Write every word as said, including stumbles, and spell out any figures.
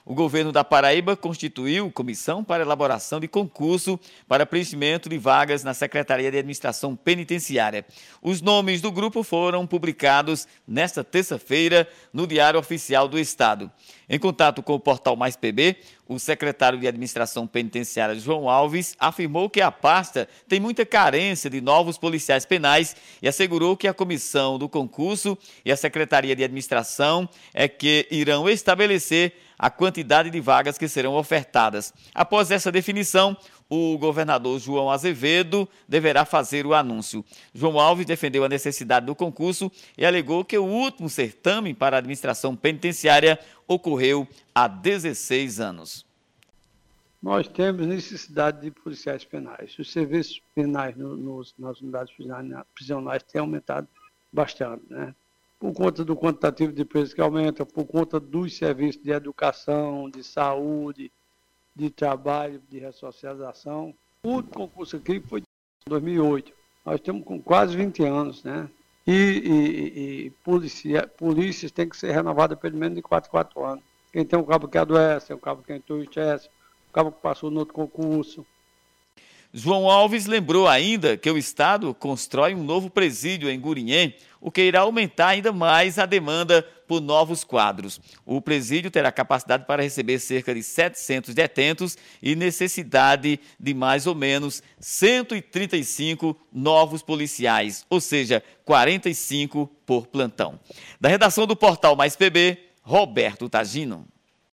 O governo da Paraíba constituiu comissão para elaboração de concurso para preenchimento de vagas na Secretaria de Administração Penitenciária. Os nomes do grupo foram publicados nesta terça-feira no Diário Oficial do Estado. Em contato com o portal Mais P B, o secretário de Administração Penitenciária, João Alves, afirmou que a pasta tem muita carência de novos policiais penais e assegurou que a comissão do concurso e a Secretaria de Administração é que irão estabelecer a quantidade de vagas que serão ofertadas. Após essa definição, o governador João Azevedo deverá fazer o anúncio. João Alves defendeu a necessidade do concurso e alegou que o último certame para a administração penitenciária ocorreu há dezesseis anos. Nós temos necessidade de policiais penais. Os serviços penais no, nos, nas unidades prisionais têm aumentado bastante, né? Por conta do quantitativo de presos que aumenta, por conta dos serviços de educação, de saúde, de trabalho, de ressocialização. O último concurso aqui foi de dois mil e oito. Nós estamos com quase vinte anos, né? E, e, e polícia, polícias têm que ser renovadas pelo menos de quatro em quatro anos. Quem tem um cabo que adoece, tem um cabo que entorpece, o cabo que passou no outro concurso. João Alves lembrou ainda que o Estado constrói um novo presídio em Gurinhém, o que irá aumentar ainda mais a demanda por novos quadros. O presídio terá capacidade para receber cerca de setecentos detentos e necessidade de mais ou menos cento e trinta e cinco novos policiais, ou seja, quarenta e cinco por plantão. Da redação do portal Mais P B, Roberto Tagino.